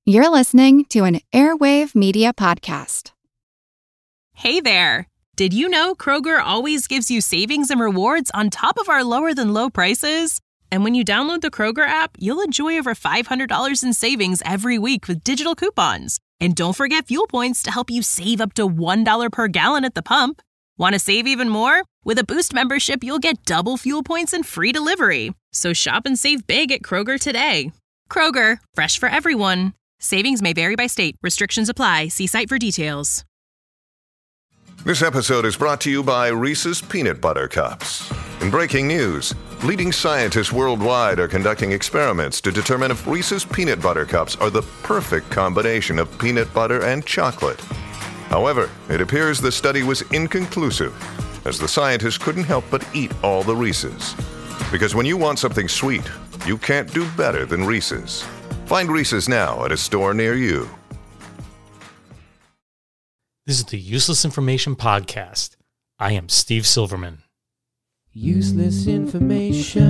You're listening to an Airwave Media Podcast. Hey there! Did you know Kroger always gives you savings and rewards on top of our lower-than-low prices? And when you download the Kroger app, you'll enjoy over $500 in savings every week with digital coupons. And don't forget fuel points to help you save up to $1 per gallon at the pump. Want to save even more? With a Boost membership, you'll get double fuel points and free delivery. So shop and save big at Kroger today. Kroger, fresh for everyone. Savings may vary by state. Restrictions apply. See site for details. This episode is brought to you by Reese's Peanut Butter Cups. In breaking news, leading scientists worldwide are conducting experiments to determine if Reese's Peanut Butter Cups are the perfect combination of peanut butter and chocolate. However, it appears the study was inconclusive, as the scientists couldn't help but eat all the Reese's. Because when you want something sweet, you can't do better than Reese's. Find Reese's now at a store near you. This is the Useless Information Podcast. I am Steve Silverman. Useless information.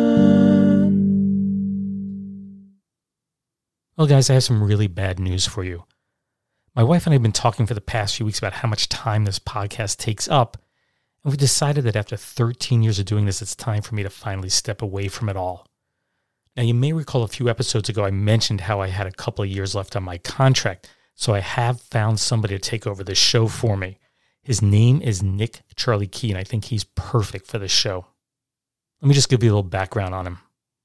Well, guys, I have some really bad news for you. My wife and I have been talking for the past few weeks about how much time this podcast takes up, and we decided that after 13 years of doing this, it's time for me to finally step away from it all. Now, you may recall a few episodes ago I mentioned how I had a couple of years left on my contract, so I have found somebody to take over the show for me. His name is Nick Charlie Key, and I think he's perfect for the show. Let me just give you a little background on him.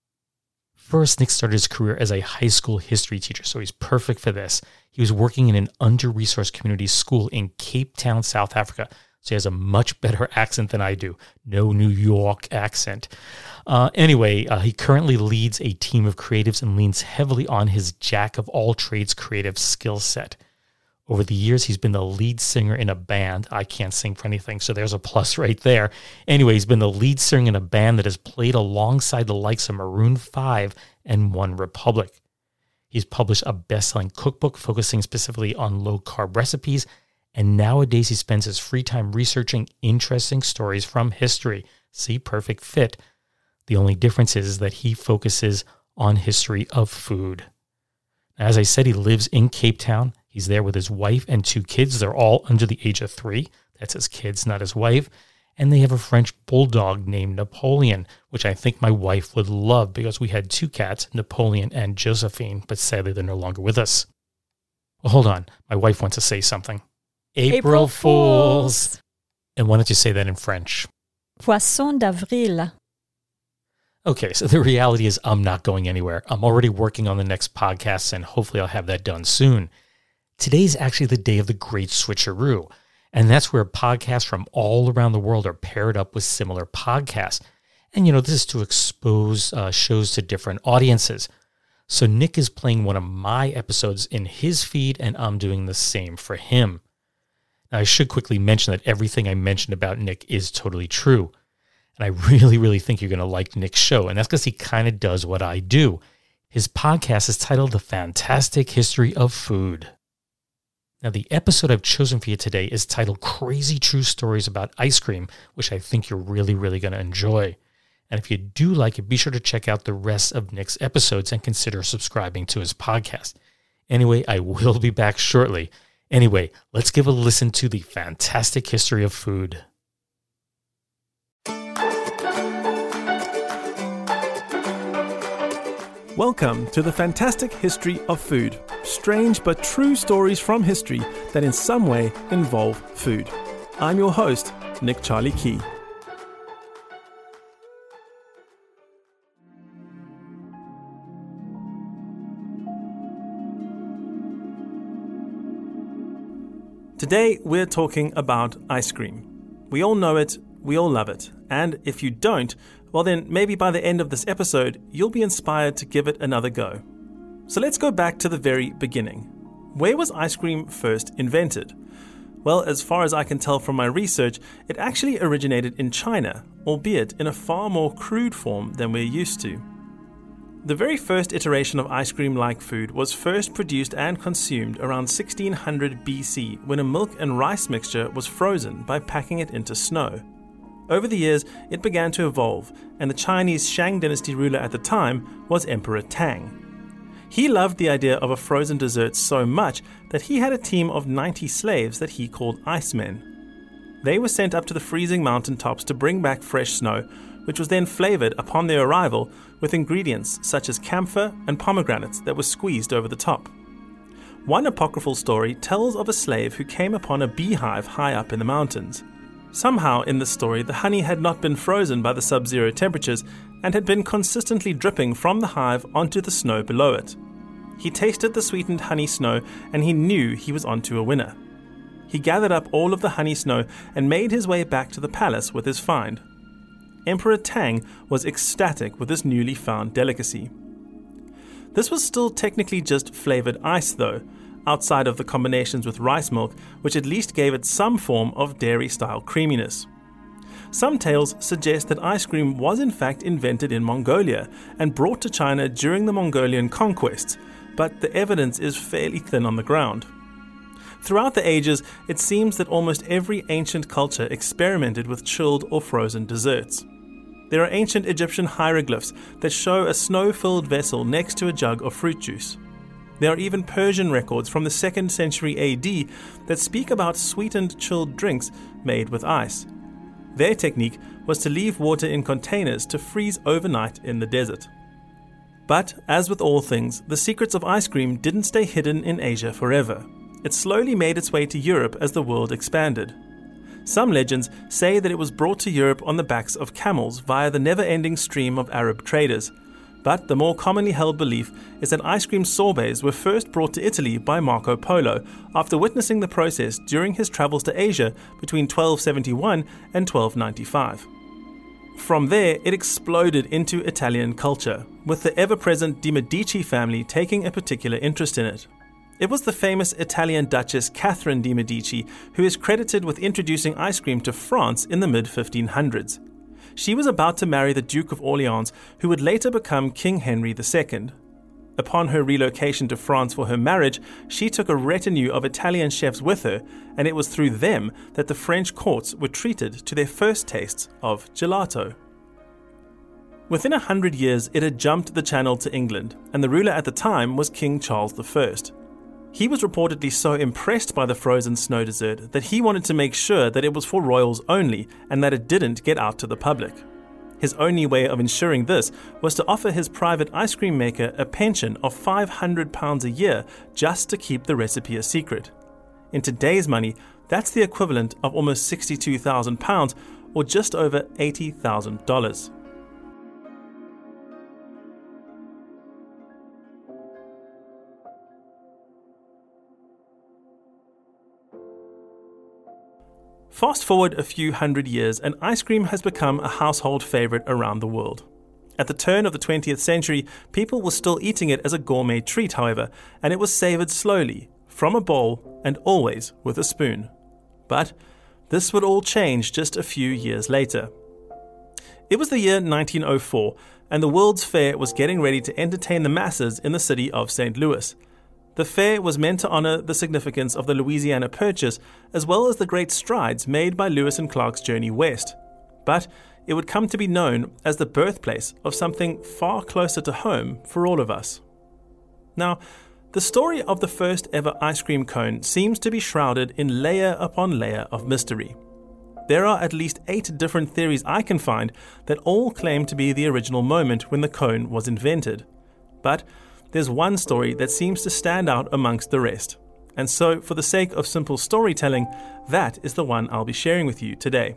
First, Nick started his career as a high school history teacher, so he's perfect for this. He was working in an under-resourced community school in Cape Town, South Africa, so he has a much better accent than I do. No New York accent. Anyway, he currently leads a team of creatives and leans heavily on his jack-of-all-trades creative skill set. Over the years, he's been the lead singer in a band. I can't sing for anything, so there's a plus right there. Anyway, he's been the lead singer in a band that has played alongside the likes of Maroon 5 and One Republic. He's published a best-selling cookbook focusing specifically on low-carb recipes, and nowadays he spends his free time researching interesting stories from history. See, perfect fit. The only difference is that he focuses on history of food. As I said, he lives in Cape Town. He's there with his wife and 2 kids. They're all under the age of 3. That's his kids, not his wife. And they have a French bulldog named Napoleon, which I think my wife would love because we had 2 cats, Napoleon and Josephine, but sadly they're no longer with us. Well, hold on. My wife wants to say something. April Fools! And why don't you say that in French? Poisson d'avril. Okay, so the reality is I'm not going anywhere. I'm already working on the next podcast, and hopefully I'll have that done soon. Today's actually the day of the Great Switcheroo, and that's where podcasts from all around the world are paired up with similar podcasts. And, this is to expose shows to different audiences. So Nick is playing one of my episodes in his feed, and I'm doing the same for him. Now, I should quickly mention that everything I mentioned about Nick is totally true. And I really, really think you're going to like Nick's show, and that's because he kind of does what I do. His podcast is titled The Fantastic History of Food. Now, the episode I've chosen for you today is titled Crazy True Stories About Ice Cream, which I think you're really, really going to enjoy. And if you do like it, be sure to check out the rest of Nick's episodes and consider subscribing to his podcast. Anyway, I will be back shortly. Anyway, let's give a listen to The Fantastic History of Food. Welcome to the Fantastic History of Food. Strange but true stories from history that in some way involve food. I'm your host, Nick Charlie Key. Today we're talking about ice cream. We all know it, we all love it, and if you don't, well then maybe by the end of this episode, you'll be inspired to give it another go. So let's go back to the very beginning. Where was ice cream first invented? Well, as far as I can tell from my research, it actually originated in China, albeit in a far more crude form than we're used to. The very first iteration of ice cream-like food was first produced and consumed around 1600 BC when a milk and rice mixture was frozen by packing it into snow. Over the years, it began to evolve, and the Chinese Shang dynasty ruler at the time was Emperor Tang. He loved the idea of a frozen dessert so much that he had a team of 90 slaves that he called Icemen. They were sent up to the freezing mountain tops to bring back fresh snow, which was then flavored upon their arrival with ingredients such as camphor and pomegranates that were squeezed over the top. One apocryphal story tells of a slave who came upon a beehive high up in the mountains. Somehow in this story, the honey had not been frozen by the sub-zero temperatures and had been consistently dripping from the hive onto the snow below it. He tasted the sweetened honey snow and he knew he was onto a winner. He gathered up all of the honey snow and made his way back to the palace with his find. Emperor Tang was ecstatic with this newly found delicacy. This was still technically just flavored ice though, outside of the combinations with rice milk, which at least gave it some form of dairy-style creaminess. Some tales suggest that ice cream was in fact invented in Mongolia and brought to China during the Mongolian conquests, but the evidence is fairly thin on the ground. Throughout the ages, it seems that almost every ancient culture experimented with chilled or frozen desserts. There are ancient Egyptian hieroglyphs that show a snow-filled vessel next to a jug of fruit juice. There are even Persian records from the 2nd century AD that speak about sweetened chilled drinks made with ice. Their technique was to leave water in containers to freeze overnight in the desert. But, as with all things, the secrets of ice cream didn't stay hidden in Asia forever. It slowly made its way to Europe as the world expanded. Some legends say that it was brought to Europe on the backs of camels via the never-ending stream of Arab traders. But the more commonly held belief is that ice cream sorbets were first brought to Italy by Marco Polo after witnessing the process during his travels to Asia between 1271 and 1295. From there, it exploded into Italian culture, with the ever-present De Medici family taking a particular interest in it. It was the famous Italian Duchess Catherine de' Medici who is credited with introducing ice cream to France in the mid-1500s. She was about to marry the Duke of Orleans, who would later become King Henry II. Upon her relocation to France for her marriage, she took a retinue of Italian chefs with her, and it was through them that the French courts were treated to their first tastes of gelato. Within 100 years, it had jumped the channel to England, and the ruler at the time was King Charles I. He was reportedly so impressed by the frozen snow dessert that he wanted to make sure that it was for royals only and that it didn't get out to the public. His only way of ensuring this was to offer his private ice cream maker a pension of £500 a year just to keep the recipe a secret. In today's money, that's the equivalent of almost £62,000 or just over $80,000. Fast forward a few hundred years and ice cream has become a household favorite around the world. At the turn of the 20th century, people were still eating it as a gourmet treat, however, and it was savored slowly, from a bowl and always with a spoon. But this would all change just a few years later. It was the year 1904, and the World's Fair was getting ready to entertain the masses in the city of St. Louis. The fair was meant to honor the significance of the Louisiana Purchase, as well as the great strides made by Lewis and Clark's journey west. But it would come to be known as the birthplace of something far closer to home for all of us. Now, the story of the first ever ice cream cone seems to be shrouded in layer upon layer of mystery. There are at least 8 different theories I can find that all claim to be the original moment when the cone was invented. But there's one story that seems to stand out amongst the rest. And so, for the sake of simple storytelling, that is the one I'll be sharing with you today.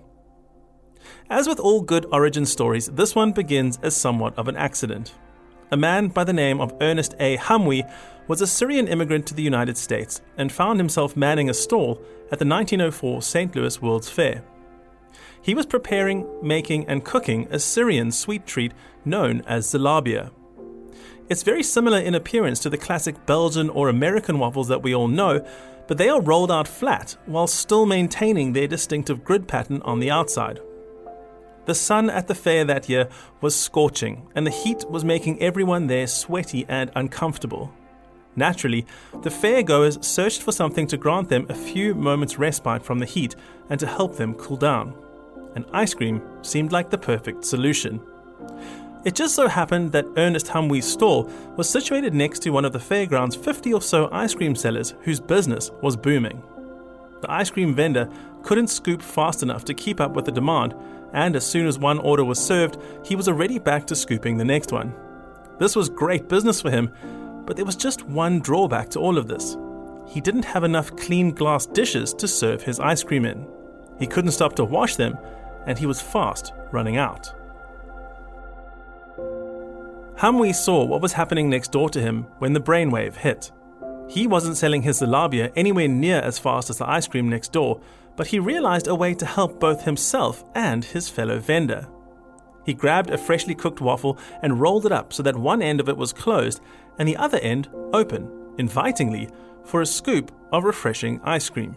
As with all good origin stories, this one begins as somewhat of an accident. A man by the name of Ernest A. Humwe was a Syrian immigrant to the United States and found himself manning a stall at the 1904 St. Louis World's Fair. He was preparing, making, and cooking a Syrian sweet treat known as zalabia. It's very similar in appearance to the classic Belgian or American waffles that we all know, but they are rolled out flat while still maintaining their distinctive grid pattern on the outside. The sun at the fair that year was scorching, and the heat was making everyone there sweaty and uncomfortable. Naturally, the fairgoers searched for something to grant them a few moments' respite from the heat and to help them cool down. And ice cream seemed like the perfect solution. It just so happened that Ernest Humwee's store was situated next to one of the fairground's 50 or so ice cream sellers whose business was booming. The ice cream vendor couldn't scoop fast enough to keep up with the demand, and as soon as one order was served, he was already back to scooping the next one. This was great business for him, but there was just one drawback to all of this. He didn't have enough clean glass dishes to serve his ice cream in. He couldn't stop to wash them, and he was fast running out. Humwee saw what was happening next door to him when the brainwave hit. He wasn't selling his zalabia anywhere near as fast as the ice cream next door, but he realized a way to help both himself and his fellow vendor. He grabbed a freshly cooked waffle and rolled it up so that one end of it was closed and the other end open, invitingly, for a scoop of refreshing ice cream.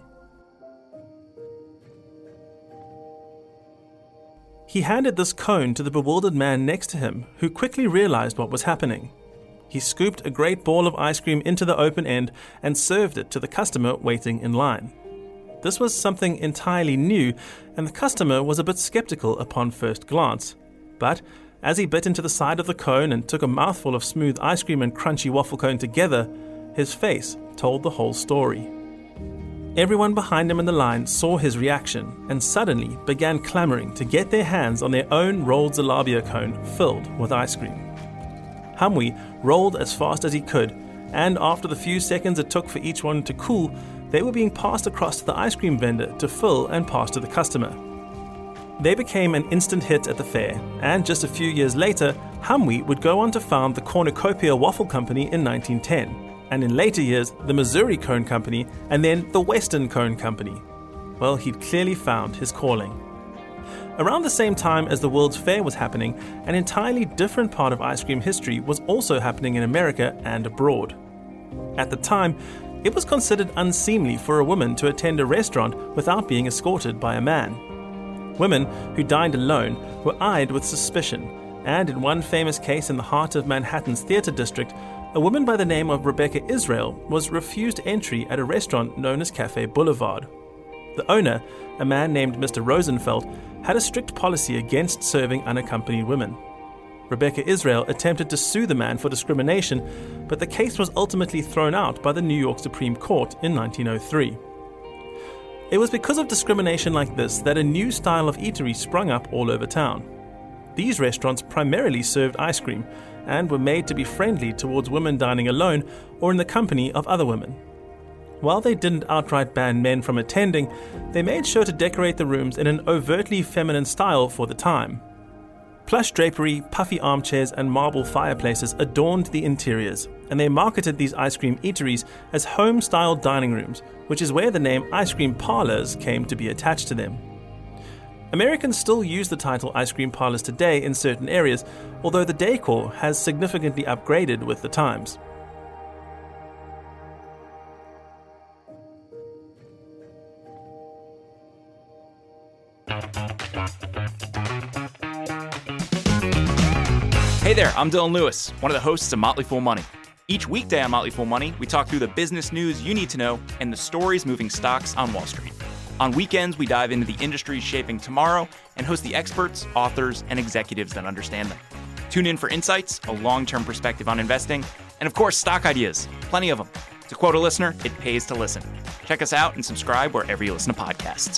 He handed this cone to the bewildered man next to him, who quickly realized what was happening. He scooped a great ball of ice cream into the open end and served it to the customer waiting in line. This was something entirely new, and the customer was a bit skeptical upon first glance. But as he bit into the side of the cone and took a mouthful of smooth ice cream and crunchy waffle cone together, his face told the whole story. Everyone behind him in the line saw his reaction and suddenly began clamoring to get their hands on their own rolled zalabia cone filled with ice cream. Humwee rolled as fast as he could, and after the few seconds it took for each one to cool, they were being passed across to the ice cream vendor to fill and pass to the customer. They became an instant hit at the fair, and just a few years later, Humwee would go on to found the Cornucopia Waffle Company in 1910. And in later years, the Missouri Cone Company, and then the Western Cone Company. Well, he'd clearly found his calling. Around the same time as the World's Fair was happening, an entirely different part of ice cream history was also happening in America and abroad. At the time, it was considered unseemly for a woman to attend a restaurant without being escorted by a man. Women who dined alone were eyed with suspicion, and in one famous case in the heart of Manhattan's theater district, a woman by the name of Rebecca Israel was refused entry at a restaurant known as Cafe Boulevard. The owner, a man named Mr. Rosenfeld, had a strict policy against serving unaccompanied women. Rebecca Israel attempted to sue the man for discrimination, but the case was ultimately thrown out by the New York Supreme Court in 1903. It was because of discrimination like this that a new style of eatery sprung up all over town. These restaurants primarily served ice cream, and were made to be friendly towards women dining alone or in the company of other women. While they didn't outright ban men from attending, they made sure to decorate the rooms in an overtly feminine style for the time. Plush drapery, puffy armchairs, and marble fireplaces adorned the interiors, and they marketed these ice cream eateries as home-style dining rooms, which is where the name ice cream parlors came to be attached to them. Americans still use the title ice cream parlors today in certain areas, although the decor has significantly upgraded with the times. Hey there, I'm Dylan Lewis, one of the hosts of Motley Fool Money. Each weekday on Motley Fool Money, we talk through the business news you need to know and the stories moving stocks on Wall Street. On weekends, we dive into the industries shaping tomorrow and host the experts, authors, and executives that understand them. Tune in for insights, a long-term perspective on investing, and of course, stock ideas. Plenty of them. To quote a listener, it pays to listen. Check us out and subscribe wherever you listen to podcasts.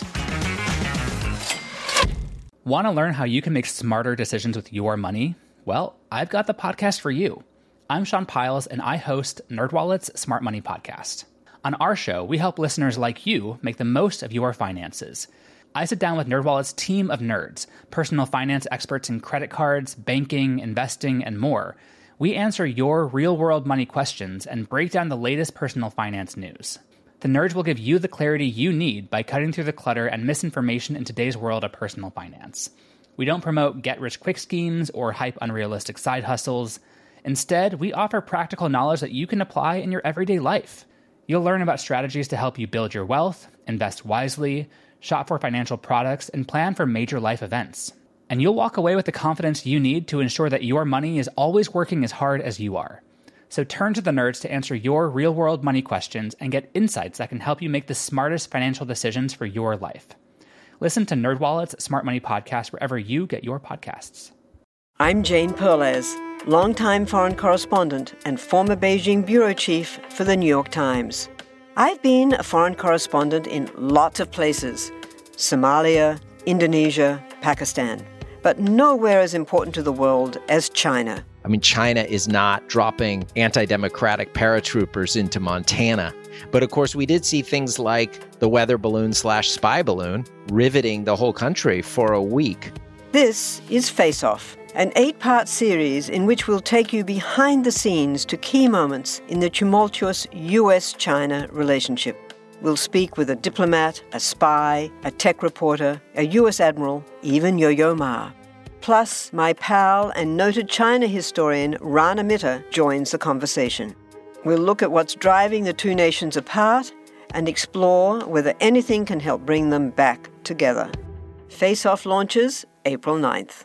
Want to learn how you can make smarter decisions with your money? Well, I've got the podcast for you. I'm Sean Piles, and I host NerdWallet's Smart Money Podcast. On our show, we help listeners like you make the most of your finances. I sit down with NerdWallet's team of nerds, personal finance experts in credit cards, banking, investing, and more. We answer your real-world money questions and break down the latest personal finance news. The nerds will give you the clarity you need by cutting through the clutter and misinformation in today's world of personal finance. We don't promote get-rich-quick schemes or hype unrealistic side hustles. Instead, we offer practical knowledge that you can apply in your everyday life. You'll learn about strategies to help you build your wealth, invest wisely, shop for financial products, and plan for major life events. And you'll walk away with the confidence you need to ensure that your money is always working as hard as you are. So turn to the nerds to answer your real-world money questions and get insights that can help you make the smartest financial decisions for your life. Listen to NerdWallet's Smart Money Podcast wherever you get your podcasts. I'm Jane Perlez, longtime foreign correspondent and former Beijing bureau chief for the New York Times. I've been a foreign correspondent in lots of places: Somalia, Indonesia, Pakistan, but nowhere as important to the world as China. I mean, China is not dropping anti-democratic paratroopers into Montana. But of course, we did see things like the weather balloon/spy balloon riveting the whole country for a week. This is Face Off, an 8-part series in which we'll take you behind the scenes to key moments in the tumultuous US-China relationship. We'll speak with a diplomat, a spy, a tech reporter, a US admiral, even Yo-Yo Ma. Plus, my pal and noted China historian Rana Mitter joins the conversation. We'll look at what's driving the two nations apart and explore whether anything can help bring them back together. Face Off launches April 9th.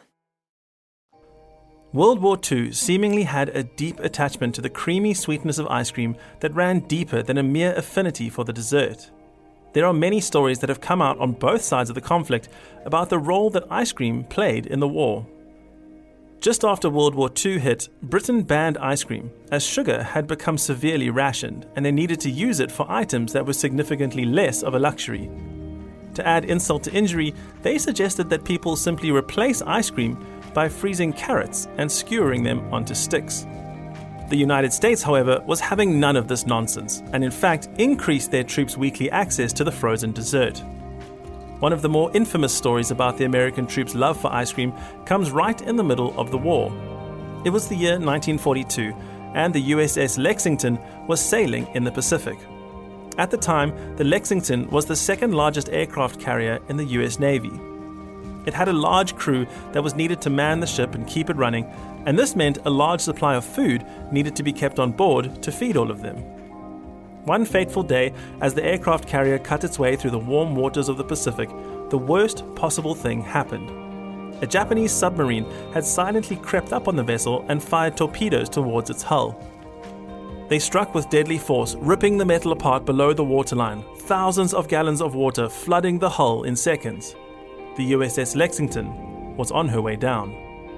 World War II seemingly had a deep attachment to the creamy sweetness of ice cream that ran deeper than a mere affinity for the dessert. There are many stories that have come out on both sides of the conflict about the role that ice cream played in the war. Just after World War II hit, Britain banned ice cream, as sugar had become severely rationed and they needed to use it for items that were significantly less of a luxury. To add insult to injury, they suggested that people simply replace ice cream by freezing carrots and skewering them onto sticks. The United States, however, was having none of this nonsense, and in fact increased their troops' weekly access to the frozen dessert. One of the more infamous stories about the American troops' love for ice cream comes right in the middle of the war. It was the year 1942, and the USS Lexington was sailing in the Pacific. At the time, the Lexington was the second largest aircraft carrier in the US Navy. It had a large crew that was needed to man the ship and keep it running, and this meant a large supply of food needed to be kept on board to feed all of them. One fateful day, as the aircraft carrier cut its way through the warm waters of the Pacific, the worst possible thing happened. A Japanese submarine had silently crept up on the vessel and fired torpedoes towards its hull. They struck with deadly force, ripping the metal apart below the waterline, thousands of gallons of water flooding the hull in seconds. The USS Lexington was on her way down.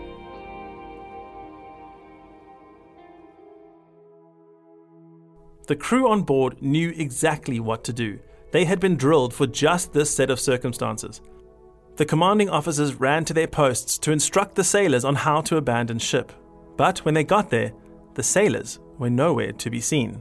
The crew on board knew exactly what to do. They had been drilled for just this set of circumstances. The commanding officers ran to their posts to instruct the sailors on how to abandon ship. But when they got there, the sailors were nowhere to be seen.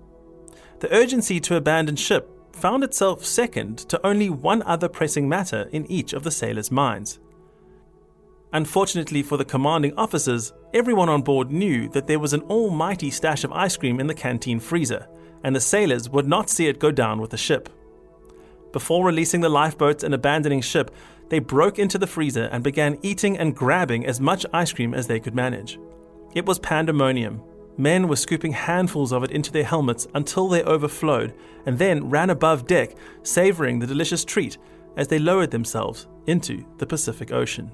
The urgency to abandon ship found itself second to only one other pressing matter in each of the sailors' minds. Unfortunately for the commanding officers, everyone on board knew that there was an almighty stash of ice cream in the canteen freezer, and the sailors would not see it go down with the ship. Before releasing the lifeboats and abandoning ship, they broke into the freezer and began eating and grabbing as much ice cream as they could manage. It was pandemonium. Men were scooping handfuls of it into their helmets until they overflowed, and then ran above deck, savoring the delicious treat as they lowered themselves into the Pacific Ocean.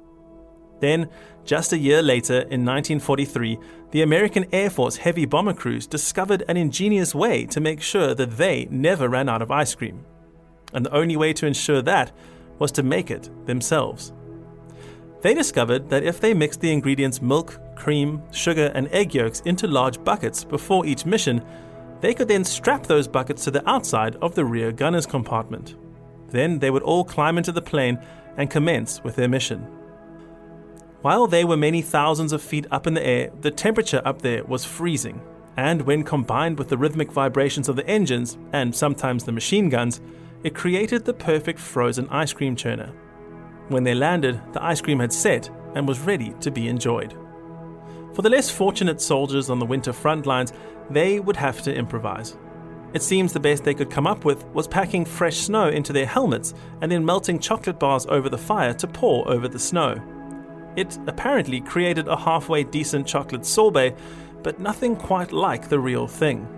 Then, just a year later, in 1943, the American Air Force heavy bomber crews discovered an ingenious way to make sure that they never ran out of ice cream. And the only way to ensure that was to make it themselves. They discovered that if they mixed the ingredients milk, cream, sugar, and egg yolks into large buckets before each mission, they could then strap those buckets to the outside of the rear gunner's compartment. Then they would all climb into the plane and commence with their mission. While they were many thousands of feet up in the air, the temperature up there was freezing, and when combined with the rhythmic vibrations of the engines, and sometimes the machine guns, it created the perfect frozen ice cream churner. When they landed, the ice cream had set and was ready to be enjoyed. For the less fortunate soldiers on the winter front lines, they would have to improvise. It seems the best they could come up with was packing fresh snow into their helmets and then melting chocolate bars over the fire to pour over the snow. It apparently created a halfway decent chocolate sorbet, but nothing quite like the real thing.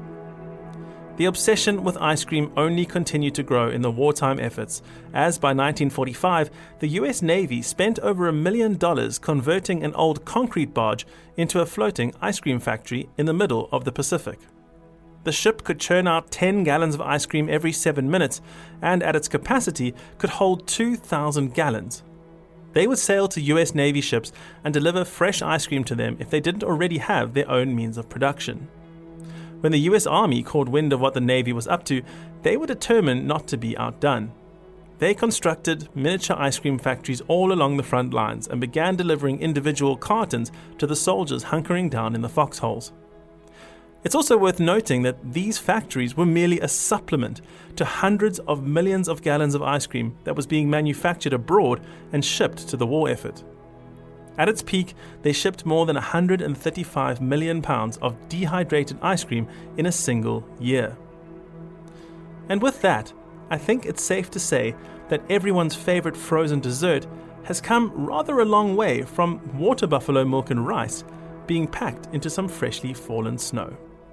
The obsession with ice cream only continued to grow in the wartime efforts, as by 1945, the US Navy spent over $1 million converting an old concrete barge into a floating ice cream factory in the middle of the Pacific. The ship could churn out 10 gallons of ice cream every 7 minutes, and at its capacity could hold 2,000 gallons. They would sail to US Navy ships and deliver fresh ice cream to them if they didn't already have their own means of production. When the US Army caught wind of what the Navy was up to, they were determined not to be outdone. They constructed miniature ice cream factories all along the front lines and began delivering individual cartons to the soldiers hunkering down in the foxholes. It's also worth noting that these factories were merely a supplement to hundreds of millions of gallons of ice cream that was being manufactured abroad and shipped to the war effort. At its peak, they shipped more than 135 million pounds of dehydrated ice cream in a single year. And with that, I think it's safe to say that everyone's favorite frozen dessert has come rather a long way from water buffalo milk and rice being packed into some freshly fallen snow.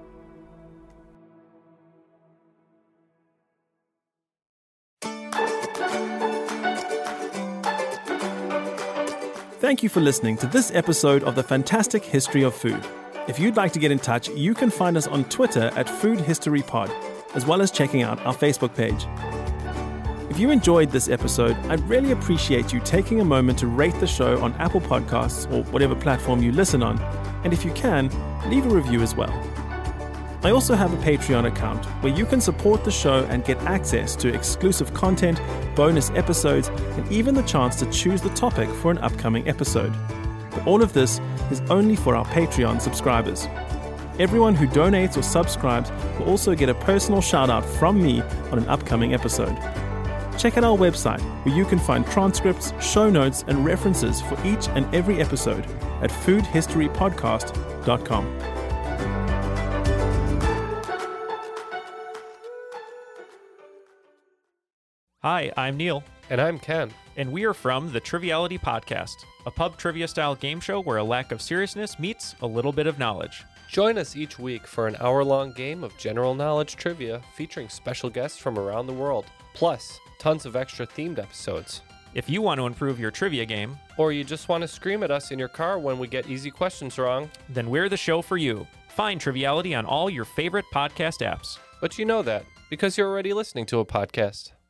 Thank you for listening to this episode of The Fantastic History of Food. If you'd like to get in touch, you can find us on Twitter at Food History Pod, as well as checking out our Facebook page. If you enjoyed this episode, I'd really appreciate you taking a moment to rate the show on Apple Podcasts or whatever platform you listen on, and if you can, leave a review as well. I also have a Patreon account where you can support the show and get access to exclusive content, bonus episodes, and even the chance to choose the topic for an upcoming episode. But all of this is only for our Patreon subscribers. Everyone who donates or subscribes will also get a personal shout out from me on an upcoming episode. Check out our website where you can find transcripts, show notes, and references for each and every episode at foodhistorypodcast.com. Hi, I'm Neil. And I'm Ken. And we are from the Triviality Podcast, a pub trivia-style game show where a lack of seriousness meets a little bit of knowledge. Join us each week for an hour-long game of general knowledge trivia featuring special guests from around the world, plus tons of extra themed episodes. If you want to improve your trivia game, or you just want to scream at us in your car when we get easy questions wrong, then we're the show for you. Find Triviality on all your favorite podcast apps. But you know that because you're already listening to a podcast.